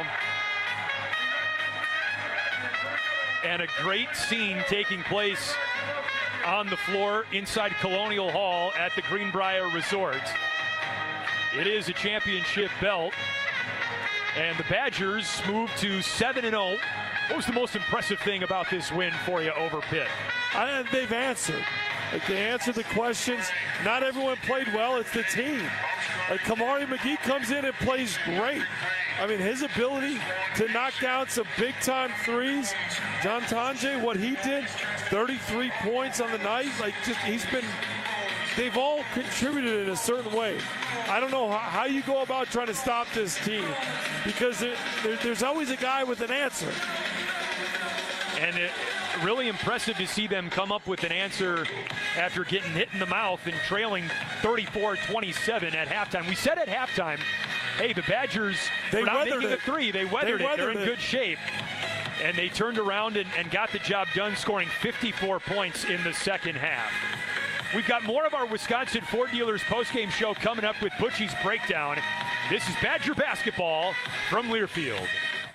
And a great scene taking place on the floor inside Colonial Hall at the Greenbrier Resort. It is a championship belt. And the Badgers move to seven and oh. What was the most impressive thing about this win for you over Pitt? I, they've answered. Like, they answered the questions. Not everyone played well. It's the team. Like, Kamari McGee comes in and plays great. I mean, his ability to knock down some big-time threes. John Tonje, what he did, thirty-three points on the night. Like, just he's been – they've all contributed in a certain way. I don't know how, how you go about trying to stop this team because there, there, there's always a guy with an answer. And it, really impressive to see them come up with an answer after getting hit in the mouth and trailing thirty-four twenty-seven at halftime. We said at halftime, hey, the Badgers they were not weathered making it. a three. They weathered, they it. weathered They're in it. good shape. And they turned around and, and got the job done, scoring fifty-four points in the second half. We've got more of our Wisconsin Ford Dealers postgame show coming up with Butchie's Breakdown. This is Badger basketball from Learfield.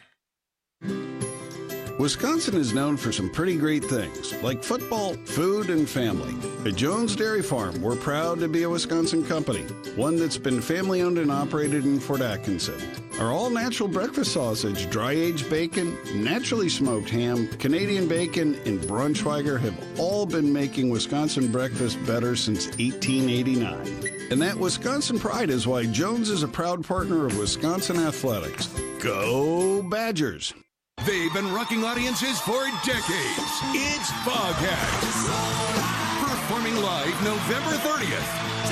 Wisconsin is known for some pretty great things, like football, food, and family. At Jones Dairy Farm, we're proud to be a Wisconsin company, one that's been family-owned and operated in Fort Atkinson. Our all-natural breakfast sausage, dry-aged bacon, naturally smoked ham, Canadian bacon, and Braunschweiger have all been making Wisconsin breakfast better since eighteen eighty-nine. And that Wisconsin pride is why Jones is a proud partner of Wisconsin athletics. Go Badgers! They've been rocking audiences for decades. It's Foghat. Performing live November thirtieth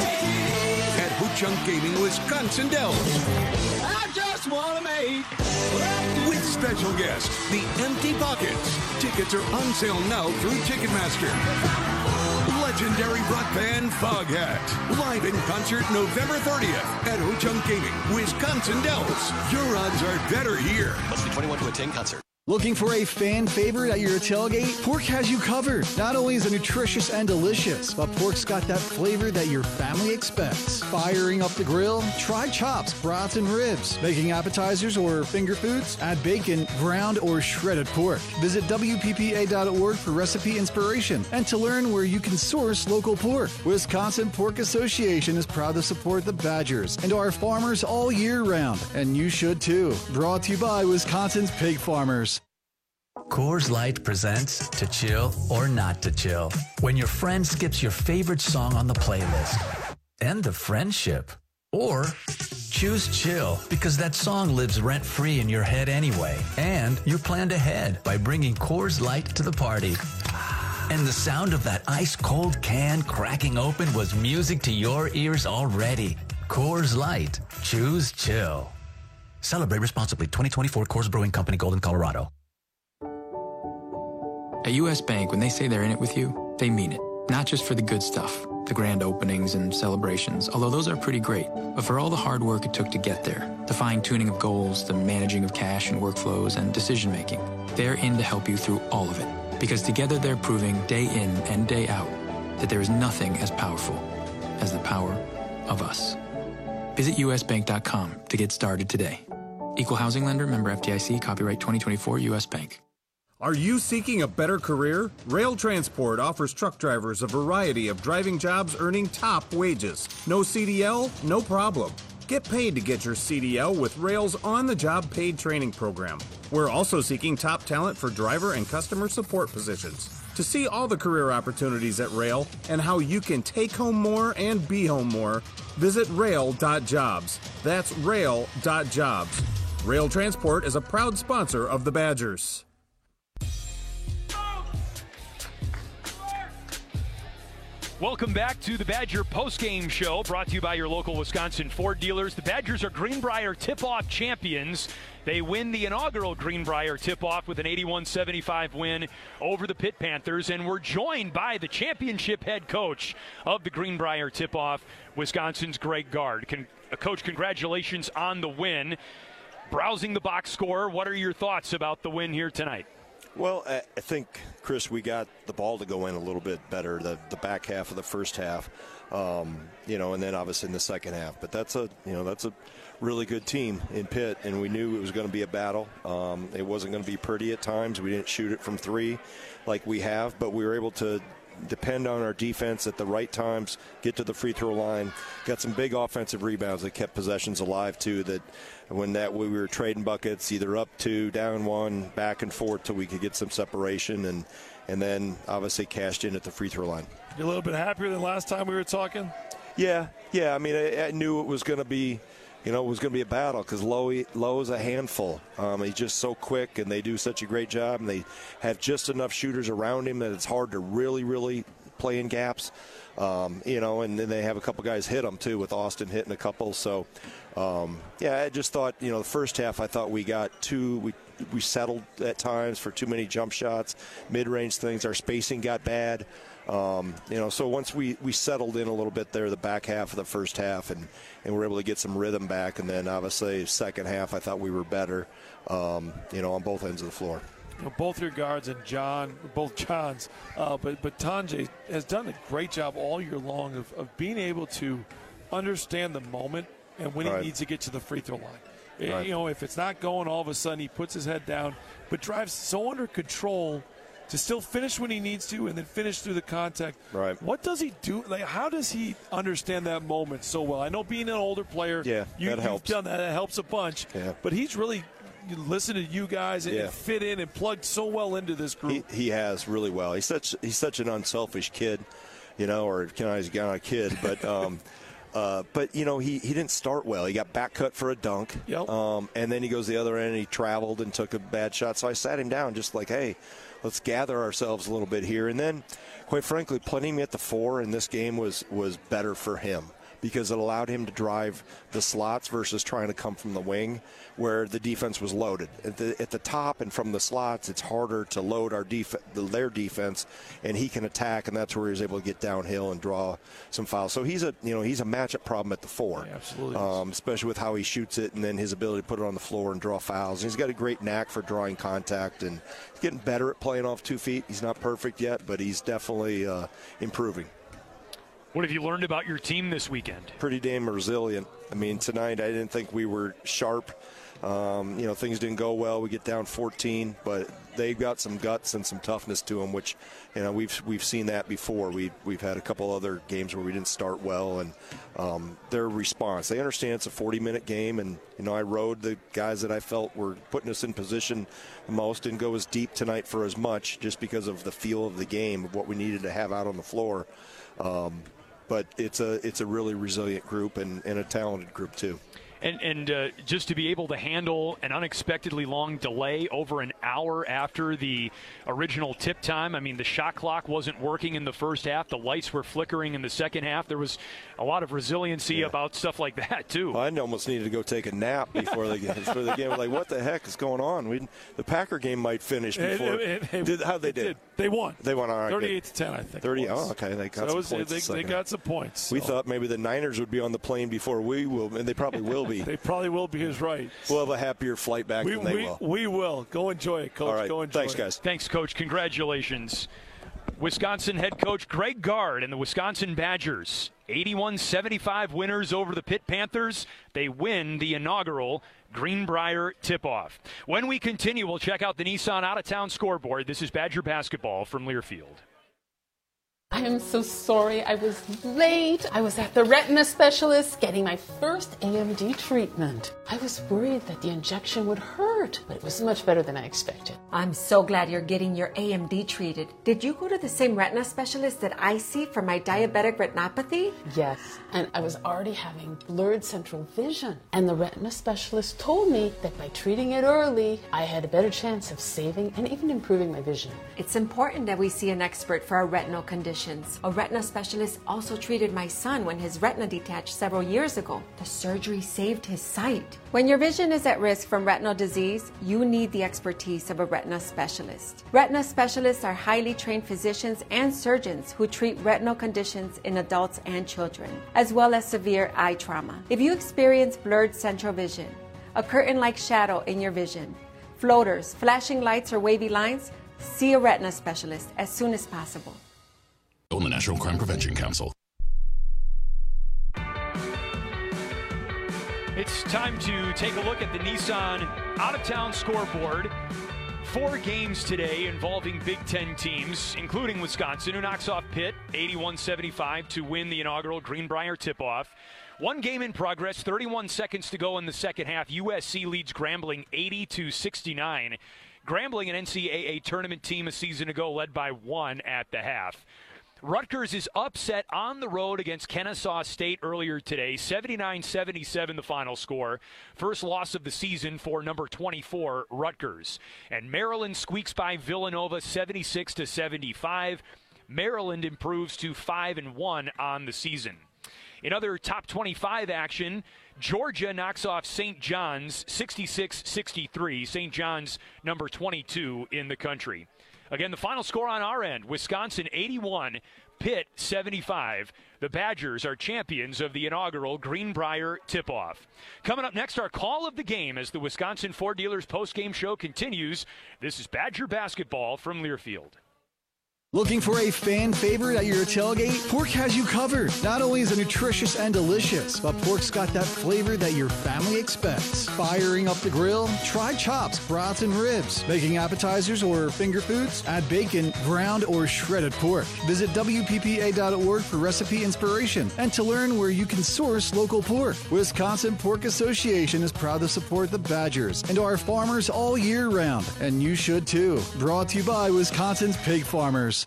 at Ho-Chunk Gaming, Wisconsin Dells. I just want to make With special guest, the Empty Pockets. Tickets are on sale now through Ticketmaster. Legendary rock band Foghat. Live in concert November thirtieth at Ho-Chunk Gaming, Wisconsin Dells. Your odds are better here. Must be twenty-one to attend concert. Looking for a fan favorite at your tailgate? Pork has you covered. Not only is it nutritious and delicious, but pork's got that flavor that your family expects. Firing up the grill? Try chops, brats, and ribs. Making appetizers or finger foods? Add bacon, ground, or shredded pork. Visit W P P A dot org for recipe inspiration and to learn where you can source local pork. Wisconsin Pork Association is proud to support the Badgers and our farmers all year round, and you should too. Brought to you by Wisconsin's pig farmers. Coors Light presents To Chill or Not to Chill. When your friend skips your favorite song on the playlist. End the friendship. Or choose chill because that song lives rent-free in your head anyway. And you planned ahead by bringing Coors Light to the party. And the sound of that ice-cold can cracking open was music to your ears already. Coors Light. Choose chill. Celebrate responsibly. twenty twenty-four Coors Brewing Company, Golden, Colorado. At U S Bank, when they say they're in it with you, they mean it. Not just for the good stuff, the grand openings and celebrations, although those are pretty great, but for all the hard work it took to get there, the fine-tuning of goals, the managing of cash and workflows, and decision-making. They're in to help you through all of it, because together they're proving day in and day out that there is nothing as powerful as the power of us. Visit U S bank dot com to get started today. Equal housing lender, member F D I C, copyright twenty twenty-four, U S Bank. Are you seeking a better career? Rail Transport offers truck drivers a variety of driving jobs earning top wages. No C D L? No problem. Get paid to get your C D L with Rail's on-the-job paid training program. We're also seeking top talent for driver and customer support positions. To see all the career opportunities at Rail and how you can take home more and be home more, visit rail dot jobs. That's rail dot jobs. Rail Transport is a proud sponsor of the Badgers. Welcome back to the Badger postgame show, brought to you by your local Wisconsin Ford dealers. The Badgers are Greenbrier tip-off champions. They win the inaugural Greenbrier tip-off with an eighty-one seventy-five win over the Pitt Panthers, and we're joined by the championship head coach of the Greenbrier tip-off, Wisconsin's Greg Gard. Con- uh, Coach, congratulations on the win. Browsing the box score, what are your thoughts about the win here tonight? Well, I think, Chris, we got the ball to go in a little bit better, the, the back half of the first half, um, you know, and then obviously in the second half. But that's a, you know, that's a really good team in Pitt, and we knew it was going to be a battle. Um, it wasn't going to be pretty at times. We didn't shoot it from three like we have, but we were able to depend on our defense at the right times, get to the free throw line, got some big offensive rebounds that kept possessions alive, too, that when that we were trading buckets, either up two, down one, back and forth till we could get some separation, and and then obviously cashed in at the free throw line. You're a little bit happier than last time we were talking? Yeah, yeah. I mean, I, I knew it was going to be, you know, it was going to be a battle because Lowe, Lowe's a handful. Um, he's just so quick, and they do such a great job, and they have just enough shooters around him that it's hard to really, really play in gaps. Um, you know, and then they have a couple guys hit them, too, with Austin hitting a couple. So, um, yeah, I just thought, you know, the first half I thought we got too we, – we settled at times for too many jump shots, mid-range things. Our spacing got bad. Um, you know, so once we, we settled in a little bit there, the back half of the first half, and, and we're able to get some rhythm back. And then, obviously, second half, I thought we were better, um, you know, on both ends of the floor. You know, both your guards and John, both Johns, uh, but but Tonje has done a great job all year long of, of being able to understand the moment and when Right. he needs to get to the free throw line. Right. You know, if it's not going, all of a sudden he puts his head down, but drives so under control to still finish when he needs to and then finish through the contact. Right. What does he do? Like, how does he understand that moment so well? I know being an older player, Yeah, you, that you've helps. done that. That helps a bunch. Yeah. But he's really listened to you guys and, Yeah. and fit in and plugged so well into this group. He, he has really well. He's such he's such an unselfish kid, you know, or you know, he's not a kid, but um, uh, but you know he, he didn't start well. He got back cut for a dunk, Yep. um, and then he goes the other end. And he traveled and took a bad shot. So I sat him down, just like, hey, let's gather ourselves a little bit here. And then, quite frankly, putting him at the four in this game was was better for him, because it allowed him to drive the slots versus trying to come from the wing where the defense was loaded. At the, at the top and from the slots, it's harder to load our def- their defense, and he can attack, and that's where he was able to get downhill and draw some fouls. So he's a you know he's a matchup problem at the four, Yeah, absolutely. um, especially with how he shoots it and then his ability to put it on the floor and draw fouls. And he's got a great knack for drawing contact, and he's getting better at playing off two feet. He's not perfect yet, but he's definitely uh, improving. What have you learned about your team this weekend? Pretty damn resilient. I mean, tonight I didn't think we were sharp. Um, you know, things didn't go well. We get down fourteen, but they've got some guts and some toughness to them, which, you know, we've we've seen that before. We we've had a couple other games where we didn't start well, and um, their response. They understand it's a forty-minute game, and you know, I rode the guys that I felt were putting us in position the most. Didn't go as deep tonight for as much, just because of the feel of the game, of what we needed to have out on the floor. Um, but it's a it's a really resilient group and, and a talented group too. And, and uh, just to be able to handle an unexpectedly long delay over an hour after the original tip time. I mean, the shot clock wasn't working in the first half. The lights were flickering in the second half. There was a lot of resiliency Yeah. about stuff like that, too. I almost needed to go take a nap before the game. Before the game, like, what the heck is going on? We the Packer game might finish before. It- it- it- did, how they it did? did. They won. They won. All right, thirty-eight good. to ten, I think. Thirty. it was. Oh, okay. They got So some it was- points. They, the second they got half. some points. We so. thought maybe the Niners would be on the plane before we will, and they probably will be. They probably will be. Is right. We'll have a happier flight back We, than they we, will. we will. Go enjoy it, Coach. All right. Go enjoy Thanks, it. guys. Thanks, Coach. Congratulations. Wisconsin head coach Greg Gard and the Wisconsin Badgers, eighty-one seventy-five winners over the Pitt Panthers. They win the inaugural Greenbrier tip-off. When we continue, we'll check out the Nissan out-of-town scoreboard. This is Badger basketball from Learfield. I am so sorry I was late. I was at the retina specialist getting my first A M D treatment. I was worried that the injection would hurt, but it was much better than I expected. I'm so glad you're getting your A M D treated. Did you go to the same retina specialist that I see for my diabetic retinopathy? Yes, and I was already having blurred central vision. And the retina specialist told me that by treating it early, I had a better chance of saving and even improving my vision. It's important that we see an expert for our retinal condition. conditions. A retina specialist also treated my son when his retina detached several years ago. The surgery saved his sight. When your vision is at risk from retinal disease, you need the expertise of a retina specialist. Retina specialists are highly trained physicians and surgeons who treat retinal conditions in adults and children, as well as severe eye trauma. If you experience blurred central vision, a curtain-like shadow in your vision, floaters, flashing lights, or wavy lines, see a retina specialist as soon as possible. On the National Crime Prevention Council. It's time to take a look at the Nissan out-of-town scoreboard. Four games today involving Big Ten teams, including Wisconsin, who knocks off Pitt eighty-one seventy-five to win the inaugural Greenbrier tip-off. One game in progress, thirty-one seconds to go in the second half. U S C leads Grambling eighty to sixty-nine. Grambling, an N C double A tournament team a season ago, led by one at the half. Rutgers is upset on the road against Kennesaw State earlier today, seventy-nine seventy-seven the final score. First loss of the season for number twenty-four, Rutgers. And Maryland squeaks by Villanova seventy-six to seventy-five. Maryland improves to five and one on the season. In other top twenty-five action, Georgia knocks off Saint John's sixty-six sixty-three. Saint John's number twenty-two in the country. Again, the final score on our end, Wisconsin eighty-one, Pitt seventy-five. The Badgers are champions of the inaugural Greenbrier tip-off. Coming up next, our call of the game as the Wisconsin Ford Dealers post-game show continues. This is Badger basketball from Learfield. Looking for a fan favorite at your tailgate? Pork has you covered. Not only is it nutritious and delicious, but pork's got that flavor that your family expects. Firing up the grill? Try chops, brats, and ribs. Making appetizers or finger foods? Add bacon, ground, or shredded pork. Visit W P P A dot org for recipe inspiration and to learn where you can source local pork. Wisconsin Pork Association is proud to support the Badgers and our farmers all year round, and you should too. Brought to you by Wisconsin's Pig Farmers.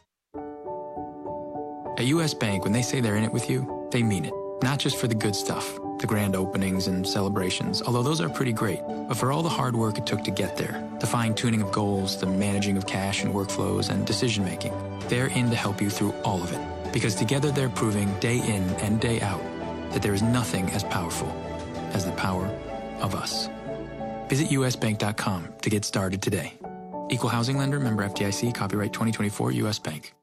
At U S Bank, when they say they're in it with you, they mean it. Not just for the good stuff, the grand openings and celebrations, although those are pretty great, but for all the hard work it took to get there, the fine-tuning of goals, the managing of cash and workflows, and decision-making. They're in to help you through all of it, because together they're proving day in and day out that there is nothing as powerful as the power of us. Visit U S bank dot com to get started today. Equal housing lender, member F D I C, copyright twenty twenty-four, U S Bank.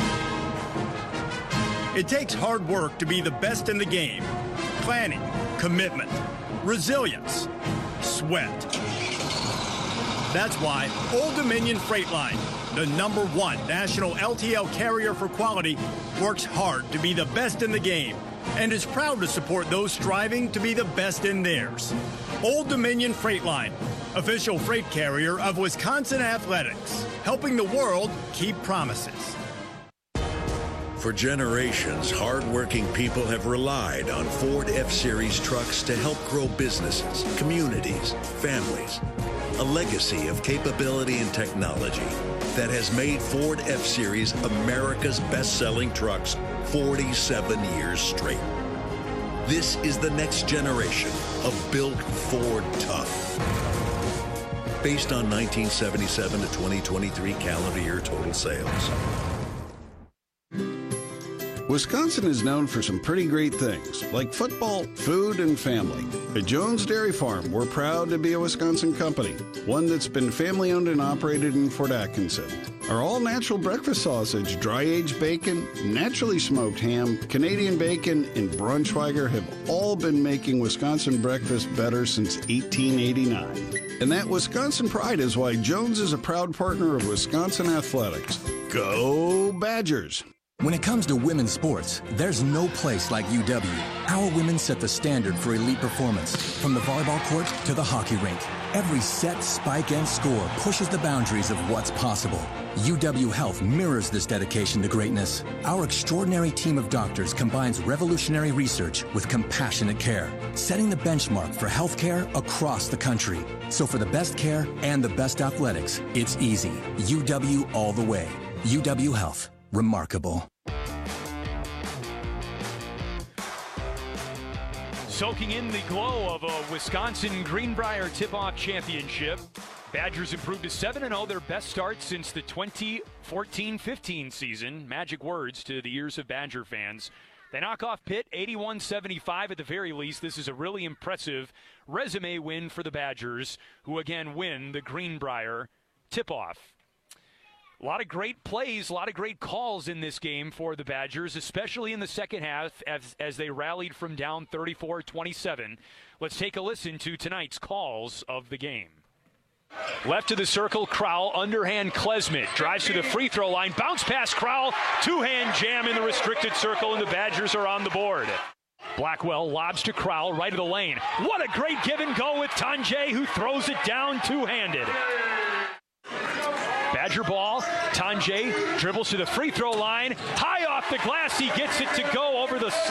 It takes hard work to be the best in the game. Planning, commitment, resilience, sweat. That's why Old Dominion Freight Line, the number one national L T L carrier for quality, works hard to be the best in the game and is proud to support those striving to be the best in theirs. Old Dominion Freight Line, official freight carrier of Wisconsin Athletics, helping the world keep promises. For generations, hardworking people have relied on Ford F-Series trucks to help grow businesses, communities, families. A legacy of capability and technology that has made Ford F-Series America's best-selling trucks forty-seven years straight. This is the next generation of Built Ford Tough. Based on nineteen seventy-seven to twenty twenty-three calendar year total sales. Wisconsin is known for some pretty great things, like football, food, and family. At Jones Dairy Farm, we're proud to be a Wisconsin company, one that's been family-owned and operated in Fort Atkinson. Our all-natural breakfast sausage, dry-aged bacon, naturally smoked ham, Canadian bacon, and Braunschweiger have all been making Wisconsin breakfast better since eighteen eighty-nine. And that Wisconsin pride is why Jones is a proud partner of Wisconsin Athletics. Go Badgers! When it comes to women's sports, there's no place like U W. Our women set the standard for elite performance, from the volleyball court to the hockey rink. Every set, spike, and score pushes the boundaries of what's possible. U W Health mirrors this dedication to greatness. Our extraordinary team of doctors combines revolutionary research with compassionate care, setting the benchmark for healthcare across the country. So for the best care and the best athletics, it's easy. U W all the way. U W Health. Remarkable. Soaking in the glow of a Wisconsin Greenbrier tip-off championship. Badgers improved to seven and oh, their best start since the twenty fourteen fifteen season. Magic words to the ears of Badger fans. They knock off Pitt eighty-one seventy-five at the very least. This is a really impressive resume win for the Badgers, who again win the Greenbrier tip-off. A lot of great plays, a lot of great calls in this game for the Badgers, especially in the second half as, as they rallied from down thirty-four twenty-seven. Let's take a listen to tonight's calls of the game. Left to the circle, Crowell, underhand Klesmit, drives to the free throw line, bounce pass Crowell, two-hand jam in the restricted circle, and the Badgers are on the board. Blackwell lobs to Crowell, right of the lane. What a great give and go with Tanjay, who throws it down two-handed. Badger ball, Tanjay dribbles to the free throw line, high off the glass, he gets it to go over the